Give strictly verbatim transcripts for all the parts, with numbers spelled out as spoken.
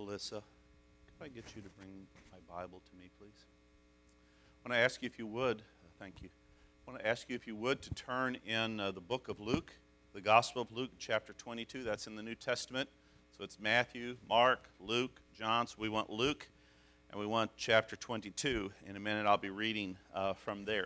Alyssa, could I get you to bring my Bible to me, please? I want to ask you if you would, thank you. I want to ask you if you would to turn in uh, the book of Luke, the Gospel of Luke, chapter twenty-two. That's in the New Testament. So it's Matthew, Mark, Luke, John. So we want Luke, and we want chapter twenty-two. In a minute, I'll be reading uh, from there.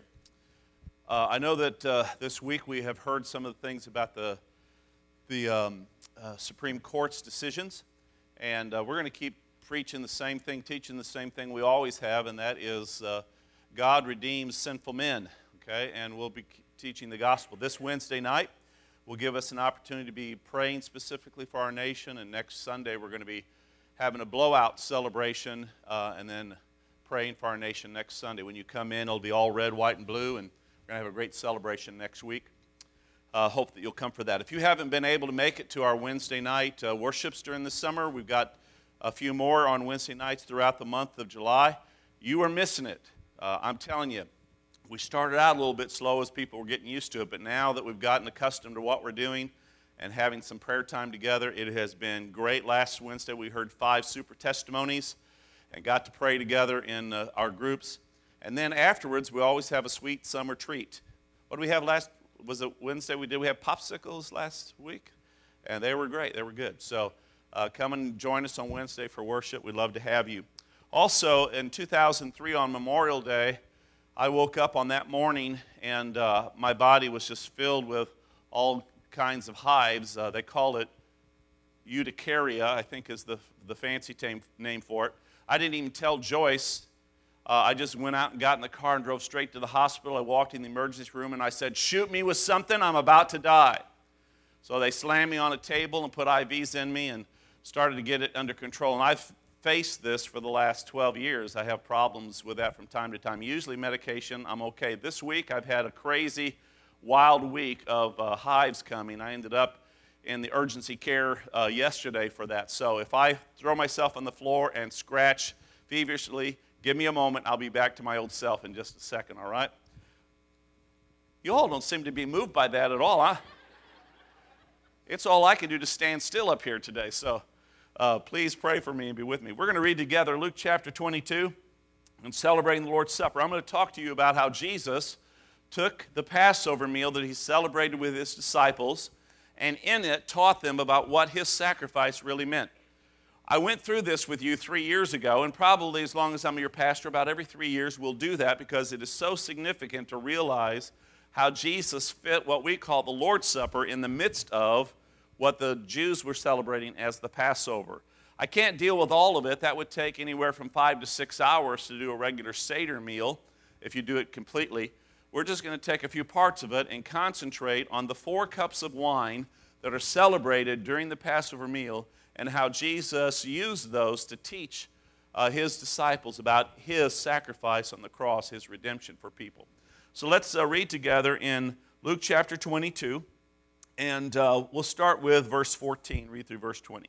Uh, I know that uh, this week we have heard some of the things about the the um, uh, Supreme Court's decisions, and uh, we're going to keep preaching the same thing, teaching the same thing we always have, and that is uh, God redeems sinful men. Okay, and we'll be teaching the gospel this Wednesday night. Will give us an opportunity to be praying specifically for our nation, and next Sunday we're going to be having a blowout celebration, uh, and then praying for our nation next Sunday. When you come in, it'll be all red, white, and blue, and we're going to have a great celebration next week. Uh, hope that you'll come for that. If you haven't been able to make it to our Wednesday night uh, worships during the summer, we've got a few more on Wednesday nights throughout the month of July. You are missing it. Uh, I'm telling you. We started out a little bit slow as people were getting used to it, but now that we've gotten accustomed to what we're doing and having some prayer time together, it has been great. Last Wednesday we heard five super testimonies and got to pray together in uh, our groups. And then afterwards, we always have a sweet summer treat. What did we have last, was it Wednesday? We did we have popsicles last week? And they were great. They were good. So uh, come and join us on Wednesday for worship. We'd love to have you. Also, in two thousand three on Memorial Day, I woke up on that morning and uh, my body was just filled with all kinds of hives. Uh, they call it urticaria, I think is the, the fancy tam- name for it. I didn't even tell Joyce. Uh, I just went out and got in the car and drove straight to the hospital. I walked in the emergency room and I said, shoot me with something, I'm about to die. So they slammed me on a table and put I Vs in me and started to get it under control. And I've faced this for the last twelve years. I have problems with that from time to time. Usually medication, I'm okay. This week I've had a crazy, wild week of uh, hives coming. I ended up in the urgency care uh, yesterday for that. So if I throw myself on the floor and scratch feverishly, give me a moment. I'll be back to my old self in just a second, all right? You all don't seem to be moved by that at all, huh? It's all I can do to stand still up here today, so Uh, please pray for me and be with me. We're going to read together Luke chapter twenty-two and celebrating the Lord's Supper. I'm going to talk to you about how Jesus took the Passover meal that he celebrated with his disciples and in it taught them about what his sacrifice really meant. I went through this with you three years ago, and probably as long as I'm your pastor, about every three years we'll do that because it is so significant to realize how Jesus fit what we call the Lord's Supper in the midst of what the Jews were celebrating as the Passover. I can't deal with all of it. That would take anywhere from five to six hours to do a regular Seder meal if you do it completely. We're just going to take a few parts of it and concentrate on the four cups of wine that are celebrated during the Passover meal and how Jesus used those to teach uh, his disciples about his sacrifice on the cross, his redemption for people. So let's uh, read together in Luke chapter twenty-two. And uh, we'll start with verse fourteen, read through verse twenty.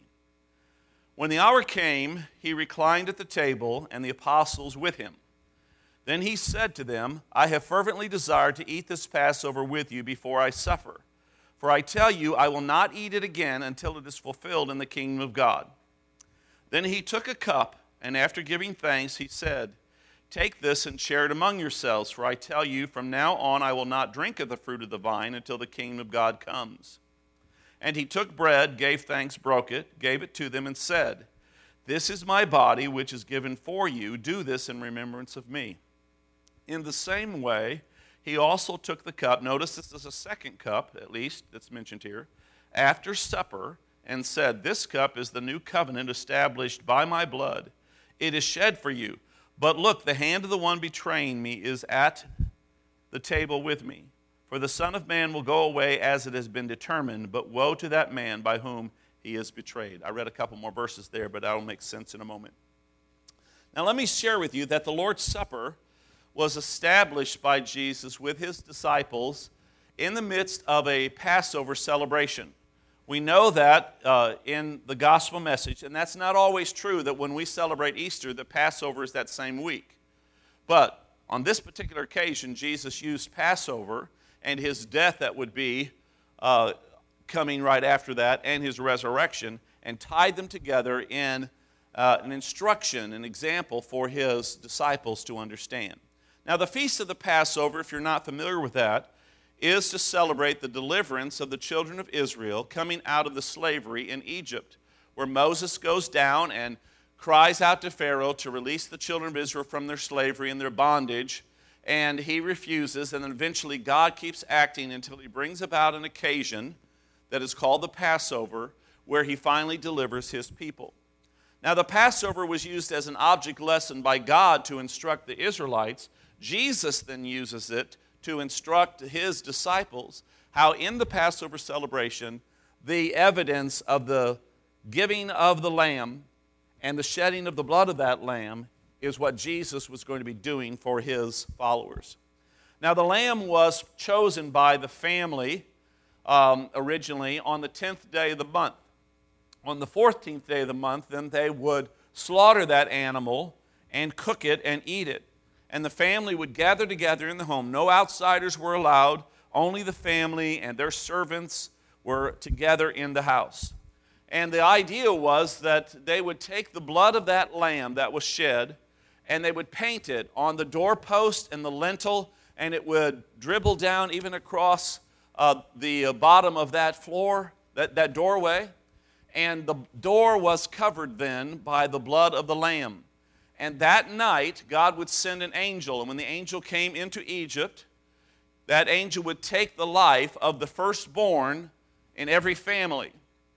When the hour came, he reclined at the table, and the apostles with him. Then he said to them, I have fervently desired to eat this Passover with you before I suffer. For I tell you, I will not eat it again until it is fulfilled in the kingdom of God. Then he took a cup, and after giving thanks, he said, Take this and share it among yourselves, for I tell you, from now on I will not drink of the fruit of the vine until the kingdom of God comes. And he took bread, gave thanks, broke it, gave it to them, and said, This is my body, which is given for you. Do this in remembrance of me. In the same way, he also took the cup. Notice this is a second cup, at least, that's mentioned here, after supper, and said, This cup is the new covenant established by my blood. It is shed for you. But look, the hand of the one betraying me is at the table with me. For the Son of Man will go away as it has been determined, but woe to that man by whom he is betrayed. I read a couple more verses there, but that'll make sense in a moment. Now let me share with you that the Lord's Supper was established by Jesus with his disciples in the midst of a Passover celebration. We know that uh, in the gospel message, and that's not always true that when we celebrate Easter, that Passover is that same week. But on this particular occasion, Jesus used Passover and his death that would be uh, coming right after that and his resurrection and tied them together in uh, an instruction, an example for his disciples to understand. Now, the Feast of the Passover, if you're not familiar with that, is to celebrate the deliverance of the children of Israel coming out of the slavery in Egypt, where Moses goes down and cries out to Pharaoh to release the children of Israel from their slavery and their bondage, and he refuses, and then eventually God keeps acting until he brings about an occasion that is called the Passover, where he finally delivers his people. Now, the Passover was used as an object lesson by God to instruct the Israelites. Jesus then uses it to instruct his disciples how in the Passover celebration, the evidence of the giving of the lamb and the shedding of the blood of that lamb is what Jesus was going to be doing for his followers. Now, the lamb was chosen by the family um, originally on the tenth day of the month. On the fourteenth day of the month, then they would slaughter that animal and cook it and eat it. And the family would gather together in the home. No outsiders were allowed. Only the family and their servants were together in the house. And the idea was that they would take the blood of that lamb that was shed, and they would paint it on the doorpost and the lintel, and it would dribble down even across uh, the bottom of that floor, that, that doorway. And the door was covered then by the blood of the lamb. And that night, God would send an angel. And when the angel came into Egypt, that angel would take the life of the firstborn in every family,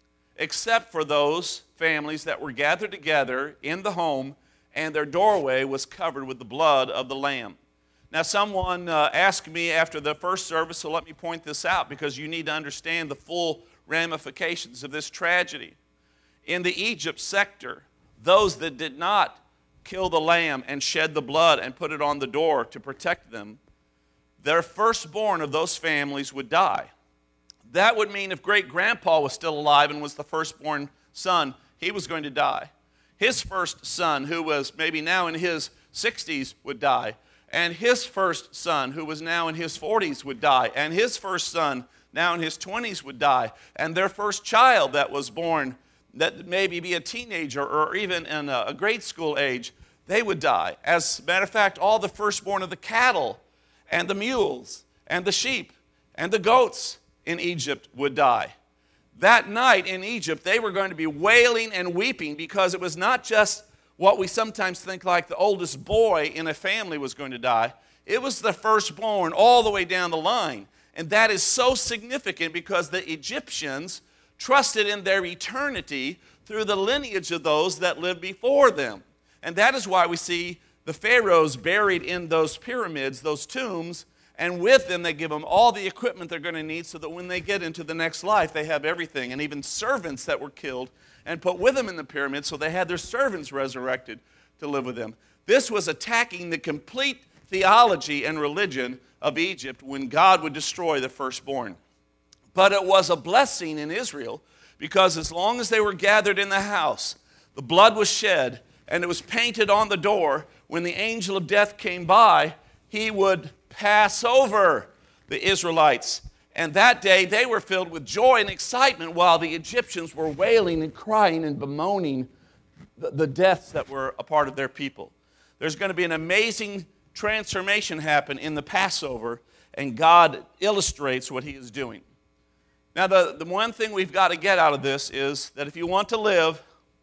except for those families that were gathered together in the home, and their doorway was covered with the blood of the lamb. Now, someone uh, asked me after the first service, so let me point this out, because you need to understand the full ramifications of this tragedy. In the Egypt sector, those that did not kill the lamb and shed the blood and put it on the door to protect them, their firstborn of those families would die. That would mean if great-grandpa was still alive and was the firstborn son, he was going to die. His first son, who was maybe now in his sixties, would die. And his first son, who was now in his forties, would die. And his first son, now in his twenties, would die. And their first child that was born, that maybe be a teenager or even in a grade school age, they would die. As a matter of fact, all the firstborn of the cattle and the mules and the sheep and the goats in Egypt would die. That night in Egypt, they were going to be wailing and weeping, because it was not just what we sometimes think like the oldest boy in a family was going to die. It was the firstborn all the way down the line. And that is so significant because the Egyptians trusted in their eternity through the lineage of those that lived before them. And that is why we see the pharaohs buried in those pyramids, those tombs, and with them they give them all the equipment they're going to need so that when they get into the next life, they have everything. And even servants that were killed and put with them in the pyramid, so they had their servants resurrected to live with them. This was attacking the complete theology and religion of Egypt when God would destroy the firstborn. But it was a blessing in Israel, because as long as they were gathered in the house, the blood was shed and it was painted on the door. When the angel of death came by, he would pass over the Israelites. And that day they were filled with joy and excitement, while the Egyptians were wailing and crying and bemoaning the, the deaths that were a part of their people. There's going to be an amazing transformation happen in the Passover, and God illustrates what he is doing. Now, the, the one thing we've got to get out of this is that if you want to live,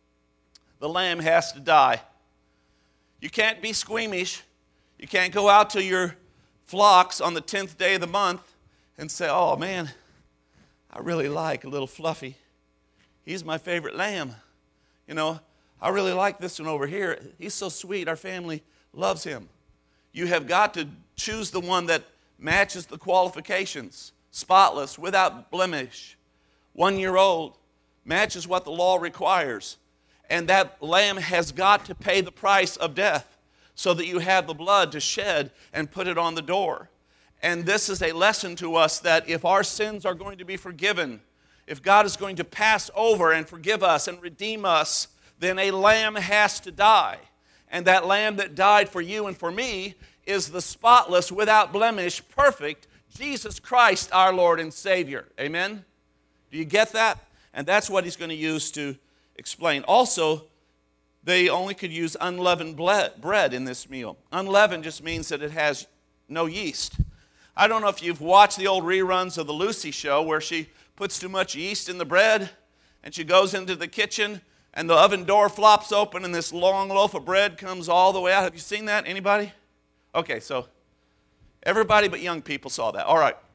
the lamb has to die. You can't be squeamish. You can't go out to your flocks on the tenth day of the month and say, oh man, I really like a little Fluffy. He's my favorite lamb. You know, I really like this one over here. He's so sweet. Our family loves him. You have got to choose the one that matches the qualifications. Spotless, without blemish, one year old, matches what the law requires. And that lamb has got to pay the price of death so that you have the blood to shed and put it on the door. And this is a lesson to us that if our sins are going to be forgiven, if God is going to pass over and forgive us and redeem us, then a lamb has to die. And that lamb that died for you and for me is the spotless, without blemish, perfect Jesus Christ, our Lord and Savior. Amen? Do you get that? And that's what he's going to use to explain. Also, they only could use unleavened bread in this meal. Unleavened just means that it has no yeast. I don't know if you've watched the old reruns of the Lucy show where she puts too much yeast in the bread and she goes into the kitchen and the oven door flops open and this long loaf of bread comes all the way out. Have you seen that? Anybody? Okay, so everybody but young people saw that. All right.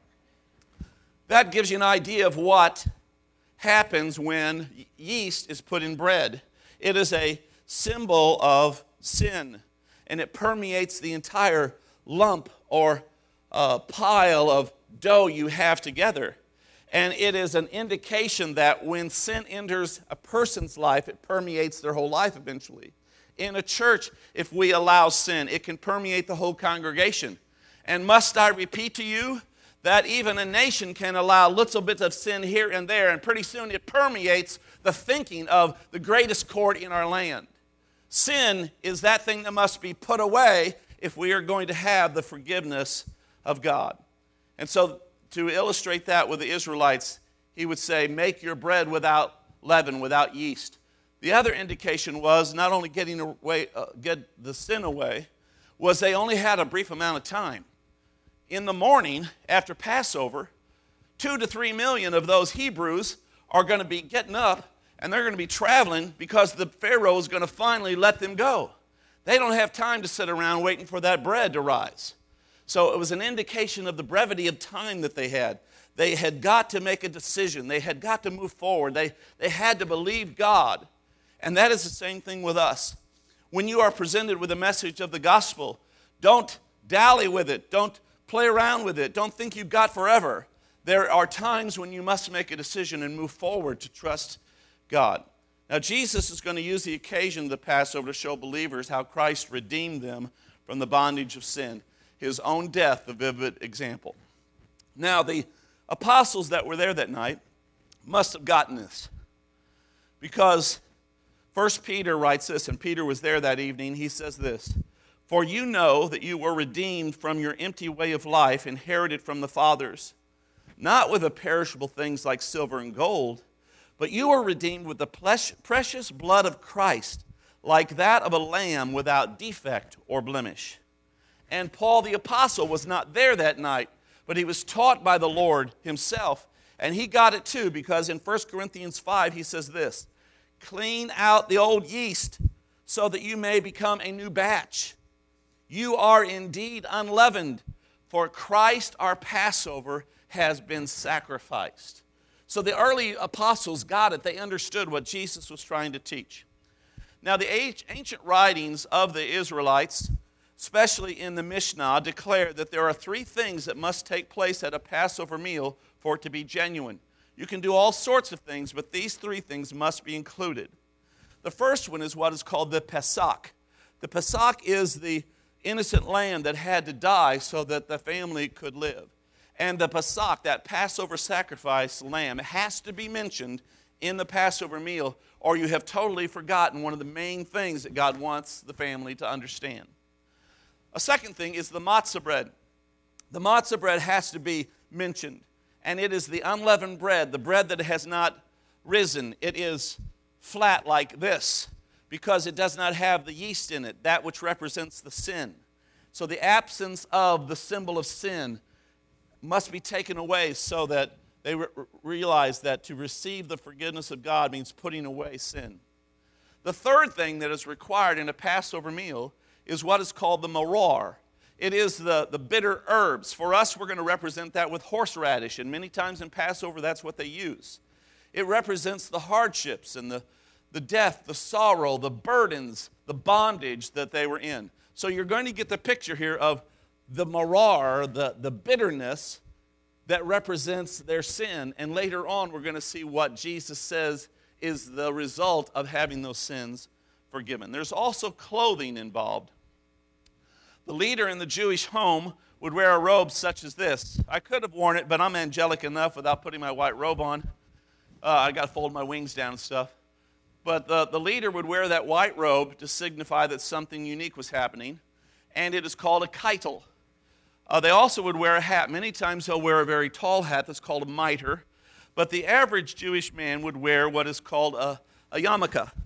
That gives you an idea of what happens when yeast is put in bread. It is a symbol of sin, and it permeates the entire lump or uh, pile of dough you have together. And it is an indication that when sin enters a person's life, it permeates their whole life eventually. In a church, if we allow sin, it can permeate the whole congregation. And must I repeat to you that even a nation can allow little bits of sin here and there, and pretty soon it permeates the thinking of the greatest court in our land. Sin is that thing that must be put away if we are going to have the forgiveness of God. And so to illustrate that with the Israelites, he would say, make your bread without leaven, without yeast. The other indication was not only getting away, uh, get the sin away, was they only had a brief amount of time. In the morning, after Passover, two to three million of those Hebrews are going to be getting up and they're going to be traveling because the Pharaoh is going to finally let them go. They don't have time to sit around waiting for that bread to rise. So it was an indication of the brevity of time that they had. They had got to make a decision. They had got to move forward. They, they had to believe God. And that is the same thing with us. When you are presented with a message of the gospel, don't dally with it. Don't play around with it. Don't think you've got forever. There are times when you must make a decision and move forward to trust God. Now, Jesus is going to use the occasion of the Passover to show believers how Christ redeemed them from the bondage of sin. His own death, a vivid example. Now, the apostles that were there that night must have gotten this, because First Peter writes this, and Peter was there that evening. He says this, for you know that you were redeemed from your empty way of life, inherited from the fathers, not with the perishable things like silver and gold, but you were redeemed with the precious blood of Christ, like that of a lamb without defect or blemish. And Paul the apostle was not there that night, but he was taught by the Lord himself, and he got it too, because in First Corinthians five he says this, clean out the old yeast so that you may become a new batch. You are indeed unleavened, for Christ our Passover has been sacrificed. So the early apostles got it. They understood what Jesus was trying to teach. Now the ancient writings of the Israelites, especially in the Mishnah, declare that there are three things that must take place at a Passover meal for it to be genuine. You can do all sorts of things, but these three things must be included. The first one is what is called the Pesach. The Pesach is the innocent lamb that had to die so that the family could live. And the Pesach, that Passover sacrifice lamb, has to be mentioned in the Passover meal, or you have totally forgotten one of the main things that God wants the family to understand. A second thing is the matzah bread. The matzah bread has to be mentioned, and it is the unleavened bread, the bread that has not risen. It is flat like this because it does not have the yeast in it, that which represents the sin. So the absence of the symbol of sin must be taken away so that they re- realize that to receive the forgiveness of God means putting away sin. The third thing that is required in a Passover meal is what is called the maror. It is the, the bitter herbs. For us, we're going to represent that with horseradish, and many times in Passover, that's what they use. It represents the hardships and the, the death, the sorrow, the burdens, the bondage that they were in. So you're going to get the picture here of the maror, the, the bitterness that represents their sin, and later on we're going to see what Jesus says is the result of having those sins forgiven. There's also clothing involved. The leader in the Jewish home would wear a robe such as this. I could have worn it, but I'm angelic enough without putting my white robe on. Uh, I got to fold my wings down and stuff. But the, the leader would wear that white robe to signify that something unique was happening, and it is called a keitel. Uh, they also would wear a hat. Many times they'll wear a very tall hat that's called a mitre, but the average Jewish man would wear what is called a, a yarmulke.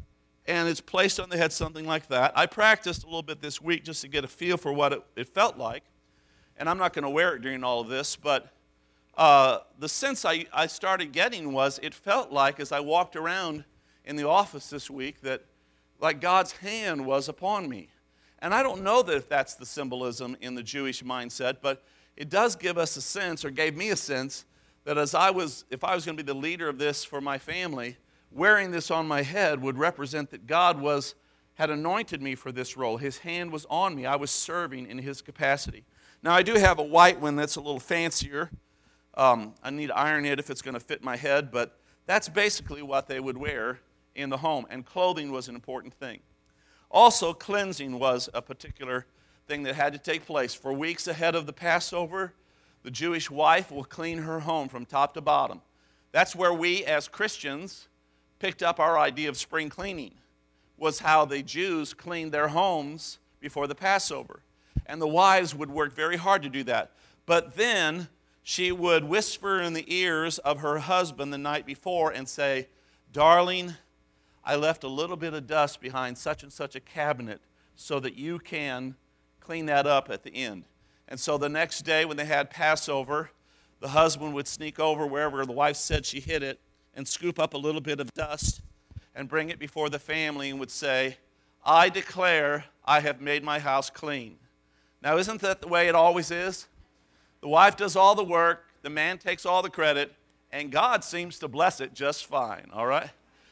and it's placed on the head, something like that. I practiced a little bit this week just to get a feel for what it, it felt like, and I'm not going to wear it during all of this, but uh, the sense I, I started getting was it felt like as I walked around in the office this week that like God's hand was upon me. And I don't know that if that's the symbolism in the Jewish mindset, but it does give us a sense, or gave me a sense, that as I was, if I was going to be the leader of this for my family, wearing this on my head would represent that God was had anointed me for this role. His hand was on me. I was serving in His capacity. Now, I do have a white one that's a little fancier. Um, I need to iron it if it's going to fit my head, but that's basically what they would wear in the home, and clothing was an important thing. Also, cleansing was a particular thing that had to take place. For weeks ahead of the Passover, the Jewish wife will clean her home from top to bottom. That's where we as Christians picked up our idea of spring cleaning, was how the Jews cleaned their homes before the Passover. And the wives would work very hard to do that. But then she would whisper in the ears of her husband the night before and say, "Darling, I left a little bit of dust behind such and such a cabinet so that you can clean that up at the end." And so the next day when they had Passover, the husband would sneak over wherever the wife said she hid it and scoop up a little bit of dust and bring it before the family and would say, "I declare I have made my house clean." Now, isn't that the way it always is? The wife does all the work, the man takes all the credit, and God seems to bless it just fine, all right?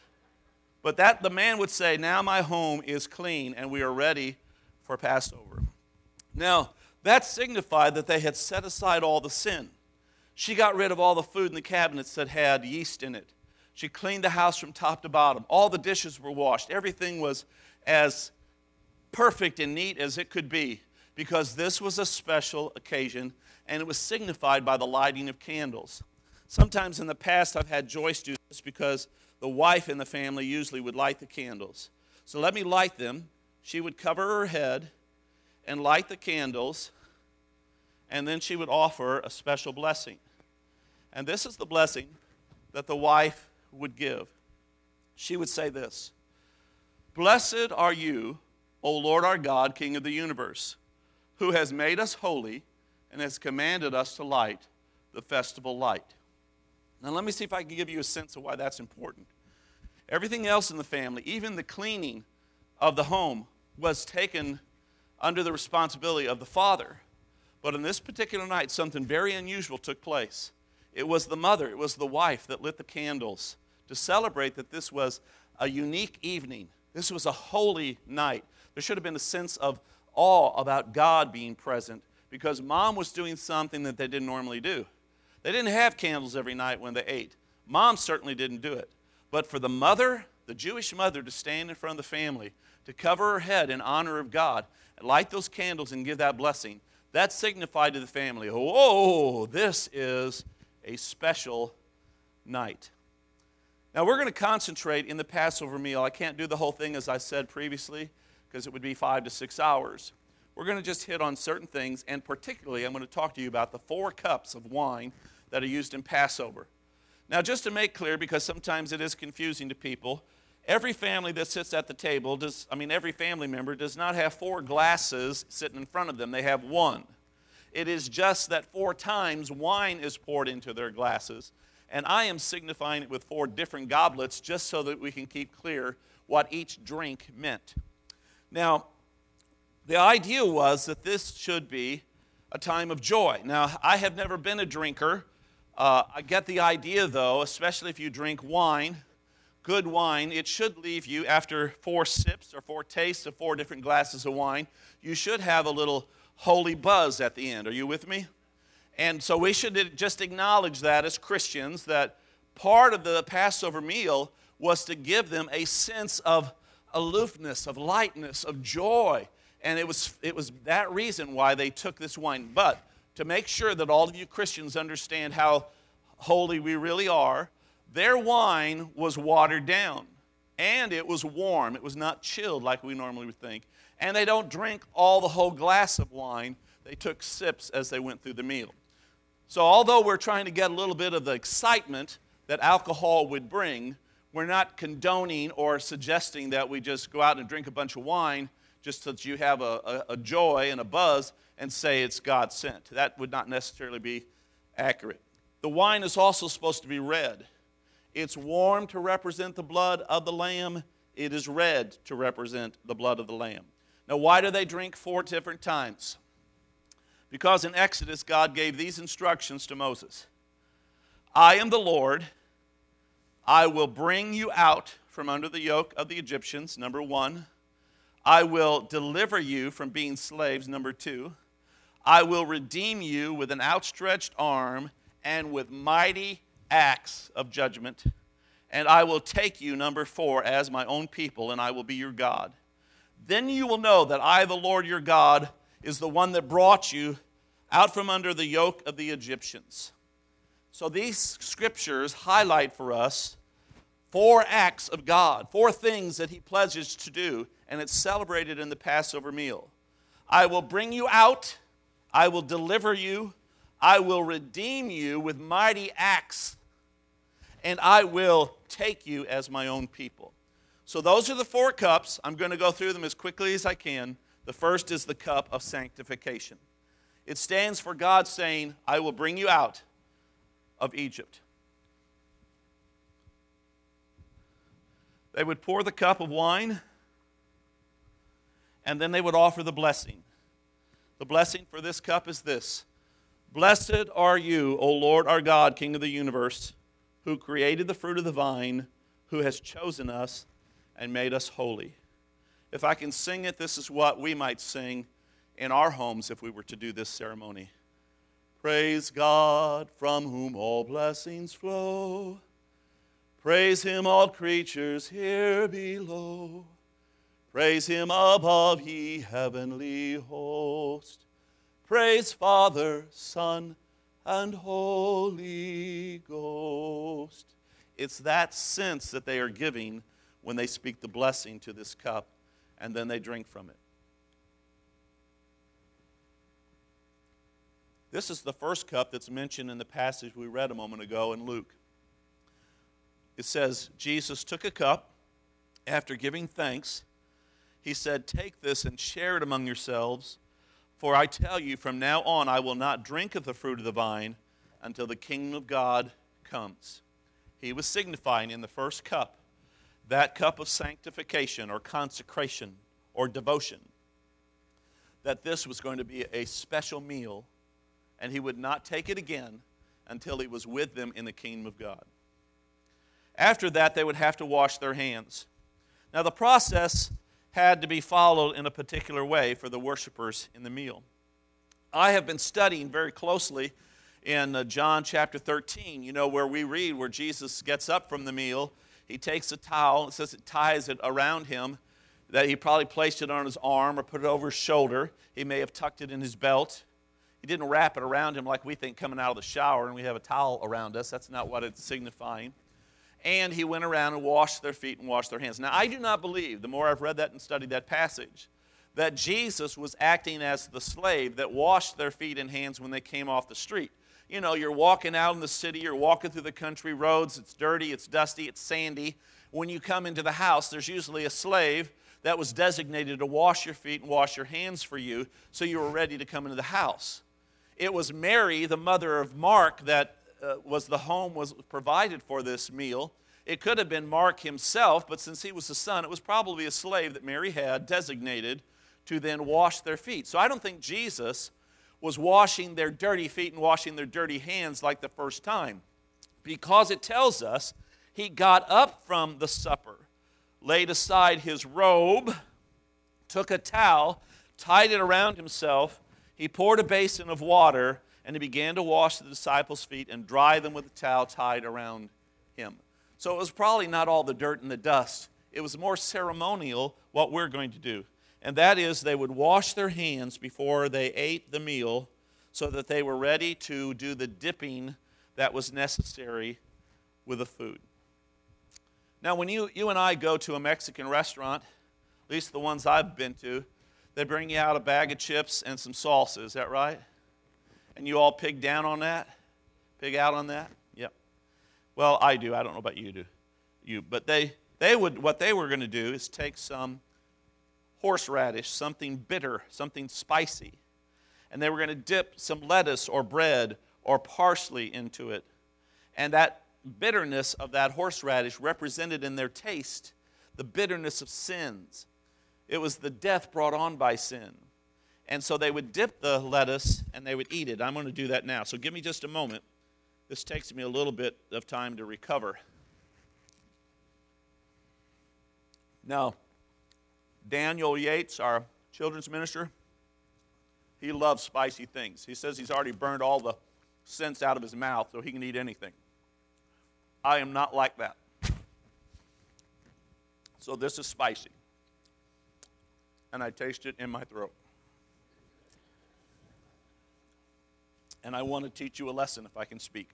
But that the man would say, "Now my home is clean and we are ready for Passover." Now, that signified that they had set aside all the sin. She got rid of all the food in the cabinets that had yeast in it. She cleaned the house from top to bottom. All the dishes were washed. Everything was as perfect and neat as it could be, because this was a special occasion, and it was signified by the lighting of candles. Sometimes in the past I've had Joyce do this because the wife in the family usually would light the candles. So let me light them. She would cover her head and light the candles, and then she would offer a special blessing. And this is the blessing that the wife would give. She would say this: "Blessed are you, O Lord our God, King of the universe, who has made us holy and has commanded us to light the festival light." Now let me see if I can give you a sense of why that's important. Everything else in the family, even the cleaning of the home, was taken under the responsibility of the father. But on this particular night, something very unusual took place. It was the mother, it was the wife that lit the candles to celebrate that this was a unique evening. This was a holy night. There should have been a sense of awe about God being present, because mom was doing something that they didn't normally do. They didn't have candles every night when they ate. Mom certainly didn't do it. But for the mother, the Jewish mother, to stand in front of the family, to cover her head in honor of God, and light those candles and give that blessing, that signified to the family, "Oh, this is a special night." Now, we're going to concentrate in the Passover meal. I can't do the whole thing, as I said previously, because it would be five to six hours. We're going to just hit on certain things, and particularly I'm going to talk to you about the four cups of wine that are used in Passover. Now, just to make clear, because sometimes it is confusing to people, every family that sits at the table, does, I mean every family member, does not have four glasses sitting in front of them. They have one. It is just that four times wine is poured into their glasses, and I am signifying it with four different goblets just so that we can keep clear what each drink meant. Now, the idea was that this should be a time of joy. Now, I have never been a drinker. Uh, I get the idea, though, especially if you drink wine, good wine, it should leave you, after four sips or four tastes of four different glasses of wine, you should have a little holy buzz at the end. Are you with me? And so we should just acknowledge that as Christians, that part of the Passover meal was to give them a sense of aloofness, of lightness, of joy. And it was, it was that reason why they took this wine. But to make sure that all of you Christians understand how holy we really are, their wine was watered down, and it was warm. It was not chilled like we normally would think. And they don't drink all the whole glass of wine. They took sips as they went through the meal. So although we're trying to get a little bit of the excitement that alcohol would bring, we're not condoning or suggesting that we just go out and drink a bunch of wine just so that you have a, a, a joy and a buzz and say it's God sent. That would not necessarily be accurate. The wine is also supposed to be red. It's warm to represent the blood of the Lamb. It is red to represent the blood of the Lamb. Now, why do they drink four different times? Because in Exodus, God gave these instructions to Moses. I am the Lord. I will bring you out from under the yoke of the Egyptians, number one. I will deliver you from being slaves, number two. I will redeem you with an outstretched arm and with mighty acts of judgment. And I will take you, number four, as my own people, and I will be your God. Then you will know that I, the Lord your God, is the one that brought you out from under the yoke of the Egyptians. So these scriptures highlight for us four acts of God, four things that he pledges to do, and it's celebrated in the Passover meal. I will bring you out, I will deliver you, I will redeem you with mighty acts, and I will take you as my own people. So those are the four cups. I'm going to go through them as quickly as I can. The first is the cup of sanctification. It stands for God saying, I will bring you out of Egypt. They would pour the cup of wine, and then they would offer the blessing. The blessing for this cup is this. Blessed are you, O Lord our God, King of the universe, who created the fruit of the vine, who has chosen us and made us holy. If I can sing it, this is what we might sing in our homes if we were to do this ceremony. Praise God, from whom all blessings flow. Praise him, all creatures here below. Praise him above, ye heavenly host. Praise Father, Son, and Holy Ghost. It's that sense that they are giving when they speak the blessing to this cup, and then they drink from it. This is the first cup that's mentioned in the passage we read a moment ago in Luke. It says, Jesus took a cup. After giving thanks, he said, take this and share it among yourselves. For I tell you, from now on I will not drink of the fruit of the vine until the kingdom of God comes. He was signifying in the first cup, that cup of sanctification or consecration or devotion, that this was going to be a special meal, and he would not take it again until he was with them in the kingdom of God. After that, they would have to wash their hands. Now, the process had to be followed in a particular way for the worshipers in the meal. I have been studying very closely in uh, John chapter thirteen, you know, where we read where Jesus gets up from the meal. He takes a towel, it says it ties it around him, that he probably placed it on his arm or put it over his shoulder. He may have tucked it in his belt. He didn't wrap it around him like we think coming out of the shower and we have a towel around us. That's not what it's signifying. And he went around and washed their feet and washed their hands. Now, I do not believe, the more I've read that and studied that passage, that Jesus was acting as the slave that washed their feet and hands when they came off the street. You know, you're walking out in the city, you're walking through the country roads, it's dirty, it's dusty, it's sandy. When you come into the house, there's usually a slave that was designated to wash your feet and wash your hands for you so you were ready to come into the house. It was Mary, the mother of Mark, that uh, was the home was provided for this meal. It could have been Mark himself, but since he was the son, it was probably a slave that Mary had designated to then wash their feet. So I don't think Jesus was washing their dirty feet and washing their dirty hands like the first time, because it tells us he got up from the supper, laid aside his robe, took a towel, tied it around himself, he poured a basin of water, and he began to wash the disciples' feet and dry them with a towel tied around him. So it was probably not all the dirt and the dust. It was more ceremonial what we're going to do. And that is they would wash their hands before they ate the meal so that they were ready to do the dipping that was necessary with the food. Now, when you, you and I go to a Mexican restaurant, at least the ones I've been to, they bring you out a bag of chips and some salsa. Is that right? And you all pig down on that? Pig out on that? Yep. Well, I do. I don't know about you do. you. But they, they would, what they were going to do is take some horseradish, something bitter, something spicy, and they were going to dip some lettuce or bread or parsley into it. And that bitterness of that horseradish represented in their taste the bitterness of sins. It was the death brought on by sin. And so they would dip the lettuce and they would eat it. I'm going to do that now. So give me just a moment. This takes me a little bit of time to recover. Now, Daniel Yates, our children's minister, he loves spicy things. He says he's already burned all the sense out of his mouth so he can eat anything. I am not like that. So this is spicy. And I taste it in my throat. And I want to teach you a lesson if I can speak.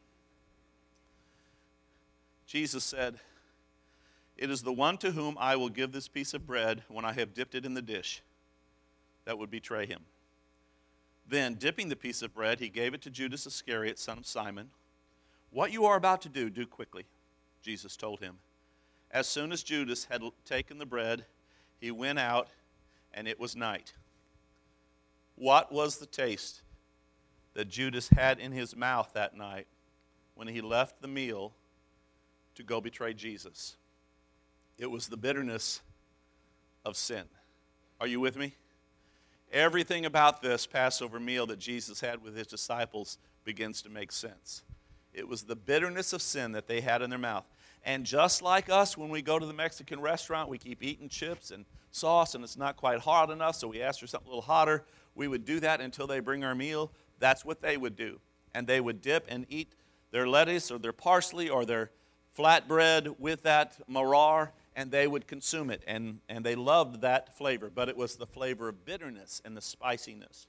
Jesus said, "It is the one to whom I will give this piece of bread when I have dipped it in the dish that would betray him." Then, dipping the piece of bread, he gave it to Judas Iscariot, son of Simon. "What you are about to do, do quickly," Jesus told him. As soon as Judas had taken the bread, he went out, and it was night. What was the taste that Judas had in his mouth that night when he left the meal to go betray Jesus? It was the bitterness of sin. Are you with me? Everything about this Passover meal that Jesus had with his disciples begins to make sense. It was the bitterness of sin that they had in their mouth. And just like us, when we go to the Mexican restaurant, we keep eating chips and sauce, and it's not quite hot enough, so we ask for something a little hotter. We would do that until they bring our meal. That's what they would do. And they would dip and eat their lettuce or their parsley or their flatbread with that maror, and they would consume it. And, and they loved that flavor, but it was the flavor of bitterness and the spiciness.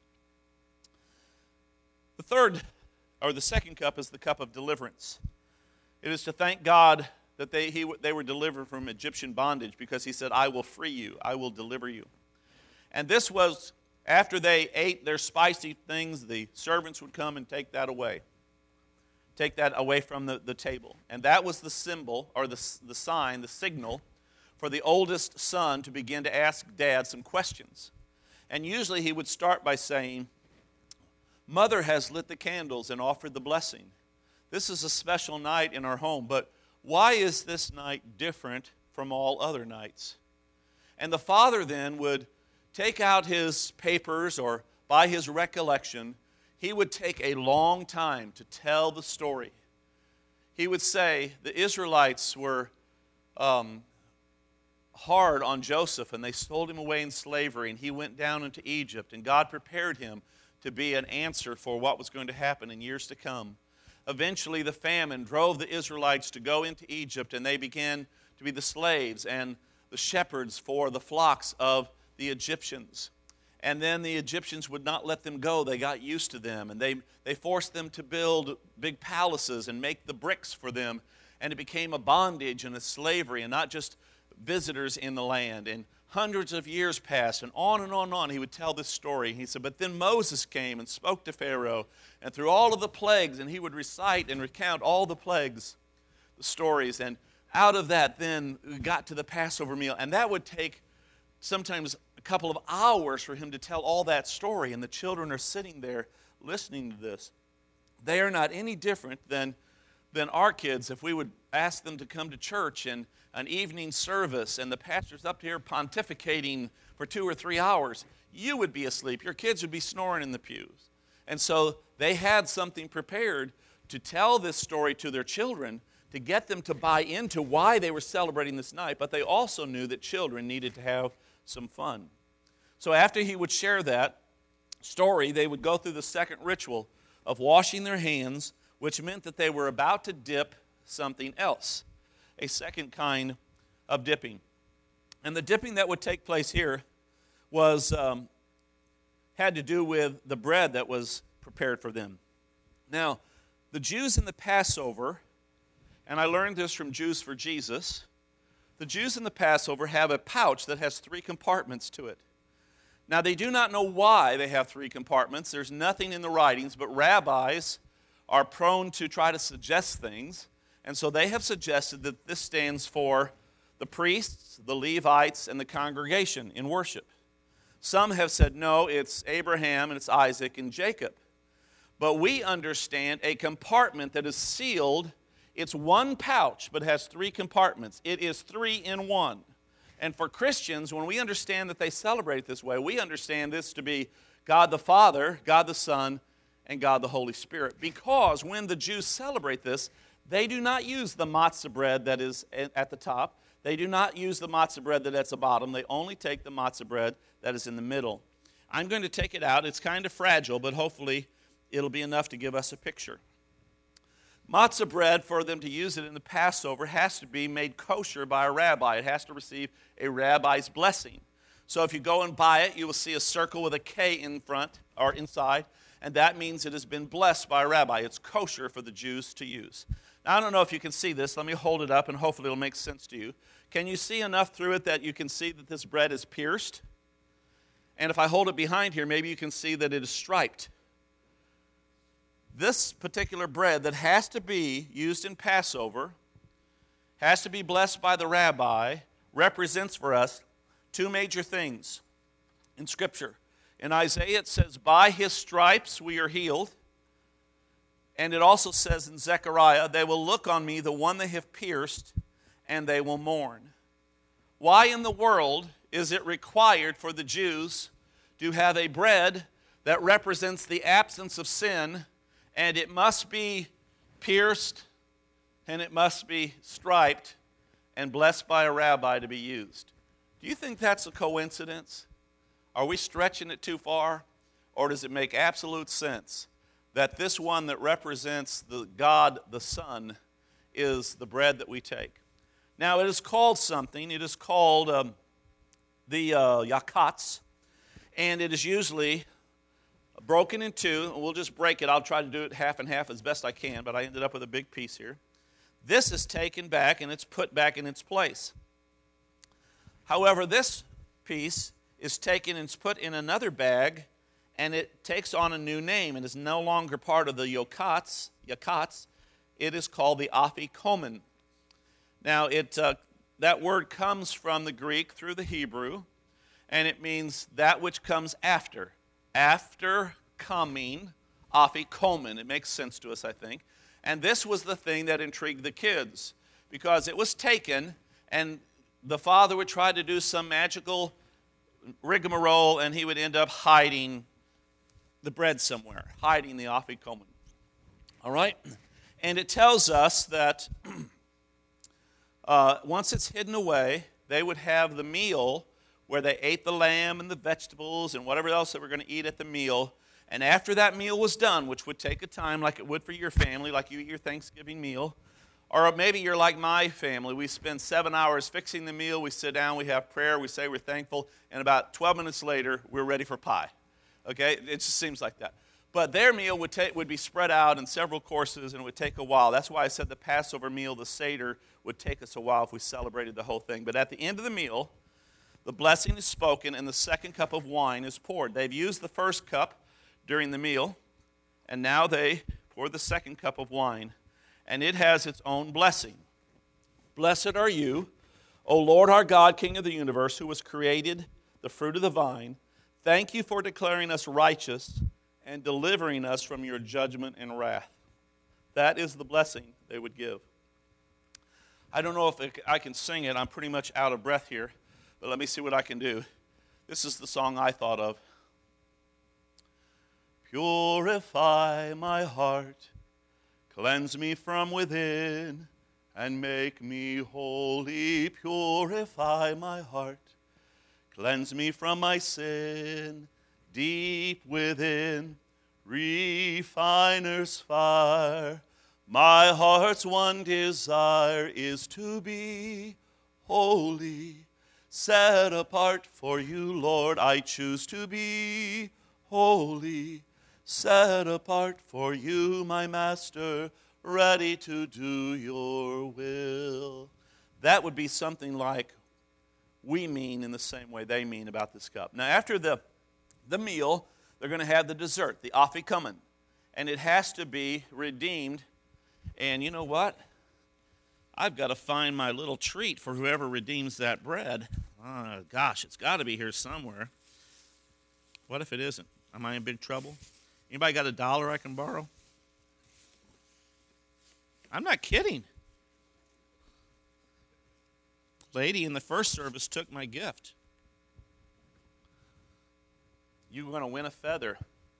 The third, or the second cup, is the cup of deliverance. It is to thank God that they, he, they were delivered from Egyptian bondage, because he said, "I will free you, I will deliver you." And this was, after they ate their spicy things, the servants would come and take that away. Take that away from the, the table. And that was the symbol, or the, the sign, the signal, for the oldest son to begin to ask dad some questions. And usually he would start by saying, "Mother has lit the candles and offered the blessing. This is a special night in our home, but why is this night different from all other nights?" And the father then would take out his papers, or by his recollection, he would take a long time to tell the story. He would say the Israelites were um, hard on Joseph, and they sold him away in slavery, and he went down into Egypt, and God prepared him to be an answer for what was going to happen in years to come. Eventually, the famine drove the Israelites to go into Egypt, and they began to be the slaves and the shepherds for the flocks of the Egyptians. And then the Egyptians would not let them go. They got used to them, and they, they forced them to build big palaces and make the bricks for them, and it became a bondage and a slavery, and not just visitors in the land. And hundreds of years passed, and on and on and on he would tell this story. He said, but then Moses came and spoke to Pharaoh, and through all of the plagues, and he would recite and recount all the plagues, the stories, and out of that then we got to the Passover meal, and that would take sometimes a couple of hours for him to tell all that story, and the children are sitting there listening to this. They are not any different than, than our kids if we would ask them to come to church and an evening service, and the pastor's up here pontificating for two or three hours. You would be asleep. Your kids would be snoring in the pews. And so they had something prepared to tell this story to their children, to get them to buy into why they were celebrating this night, but they also knew that children needed to have some fun. So after he would share that story, they would go through the second ritual of washing their hands, which meant that they were about to dip something else, a second kind of dipping. And the dipping that would take place here was um, had to do with the bread that was prepared for them. Now, the Jews in the Passover, and I learned this from Jews for Jesus, the Jews in the Passover have a pouch that has three compartments to it. Now, they do not know why they have three compartments. There's nothing in the writings, but rabbis are prone to try to suggest things. And so they have suggested that this stands for the priests, the Levites, and the congregation in worship. Some have said, no, it's Abraham and it's Isaac and Jacob. But we understand a compartment that is sealed. It's one pouch, but has three compartments. It is three in one. And for Christians, when we understand that they celebrate it this way, we understand this to be God the Father, God the Son, and God the Holy Spirit. Because when the Jews celebrate this, they do not use the matzah bread that is at the top. They do not use the matzah bread that's at the bottom. They only take the matzah bread that is in the middle. I'm going to take it out. It's kind of fragile, but hopefully it'll be enough to give us a picture. Matzah bread, for them to use it in the Passover, has to be made kosher by a rabbi. It has to receive a rabbi's blessing. So if you go and buy it, you will see a circle with a K in front or inside, and that means it has been blessed by a rabbi. It's kosher for the Jews to use. Now, I don't know if you can see this. Let me hold it up, and hopefully it'll make sense to you. Can you see enough through it that you can see that this bread is pierced? And if I hold it behind here, maybe you can see that it is striped. This particular bread that has to be used in Passover, has to be blessed by the rabbi, represents for us two major things in Scripture. In Isaiah it says, by his stripes we are healed. And it also says in Zechariah, they will look on me, the one they have pierced, and they will mourn. Why in the world is it required for the Jews to have a bread that represents the absence of sin, and it must be pierced, and it must be striped, and blessed by a rabbi to be used? Do you think that's a coincidence? Are we stretching it too far? Or does it make absolute sense that this one that represents the God, the Son, is the bread that we take? Now, it is called something. It is called um, the uh, yakatz, and it is usually broken in two. We'll just break it. I'll try to do it half and half as best I can, but I ended up with a big piece here. This is taken back, and it's put back in its place. However, this piece is taken and it's put in another bag, and it takes on a new name. It is no longer part of the yakatz. yakatz. It is called the afikomen. Now, it uh, that word comes from the Greek through the Hebrew, and it means that which comes after. After coming, afikomen. It makes sense to us, I think. And this was the thing that intrigued the kids, because it was taken, and the father would try to do some magical rigmarole, and he would end up hiding the bread somewhere, hiding the afikomen. All right? And it tells us that uh, once it's hidden away, they would have the meal where they ate the lamb and the vegetables and whatever else they were going to eat at the meal. And after that meal was done, which would take a time like it would for your family, like you eat your Thanksgiving meal, or maybe you're like my family. We spend seven hours fixing the meal. We sit down, we have prayer, we say we're thankful, and about twelve minutes later, we're ready for pie. Okay? It just seems like that. But their meal would, take, would be spread out in several courses, and it would take a while. That's why I said the Passover meal, the Seder, would take us a while if we celebrated the whole thing. But at the end of the meal, the blessing is spoken, and the second cup of wine is poured. They've used the first cup during the meal, and now they pour the second cup of wine, and it has its own blessing. Blessed are you, O Lord our God, King of the universe, who has created the fruit of the vine. Thank you for declaring us righteous and delivering us from your judgment and wrath. That is the blessing they would give. I don't know if I can sing it. I'm pretty much out of breath here, but let me see what I can do. This is the song I thought of. Purify my heart, cleanse me from within, and make me holy. Purify my heart, cleanse me from my sin, deep within, refiner's fire. My heart's one desire is to be holy, set apart for you, Lord. I choose to be holy, set apart for you, my master, ready to do your will. That would be something like we mean in the same way they mean about this cup. Now, after the, the meal, they're going to have the dessert, the afikomen, and it has to be redeemed. And you know what? I've got to find my little treat for whoever redeems that bread. Oh, gosh, it's got to be here somewhere. What if it isn't? Am I in big trouble? Anybody got a dollar I can borrow? I'm not kidding. Lady in the first service took my gift. You want to win a feather.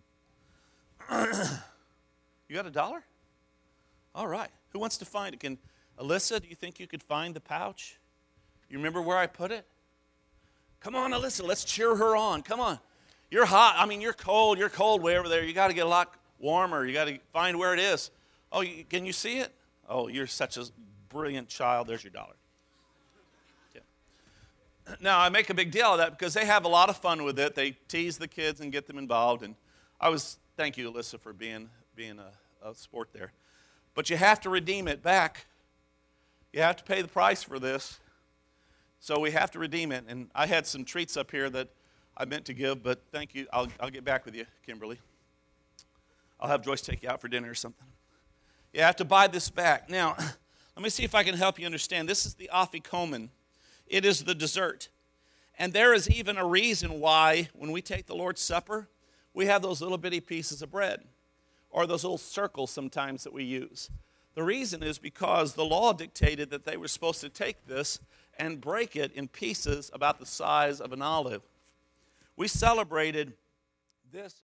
You got a dollar? All right. Who wants to find it? Can Alyssa, do you think you could find the pouch? You remember where I put it? Come on, Alyssa, let's cheer her on. Come on. You're hot. I mean, you're cold. You're cold way over there. You got to get a lot warmer. You got to find where it is. Oh, you, can you see it? Oh, you're such a brilliant child. There's your dollar. Yeah. Now, I make a big deal of that because they have a lot of fun with it. They tease the kids and get them involved. And I was, thank you, Alyssa, for being, being a, a sport there. But you have to redeem it back. You have to pay the price for this. So we have to redeem it. And I had some treats up here that I meant to give, but thank you. I'll, I'll get back with you, Kimberly. I'll have Joyce take you out for dinner or something. You have to buy this back. Now, let me see if I can help you understand. This is the afikomen. It is the dessert. And there is even a reason why when we take the Lord's Supper, we have those little bitty pieces of bread or those little circles sometimes that we use. The reason is because the law dictated that they were supposed to take this and break it in pieces about the size of an olive. We celebrated this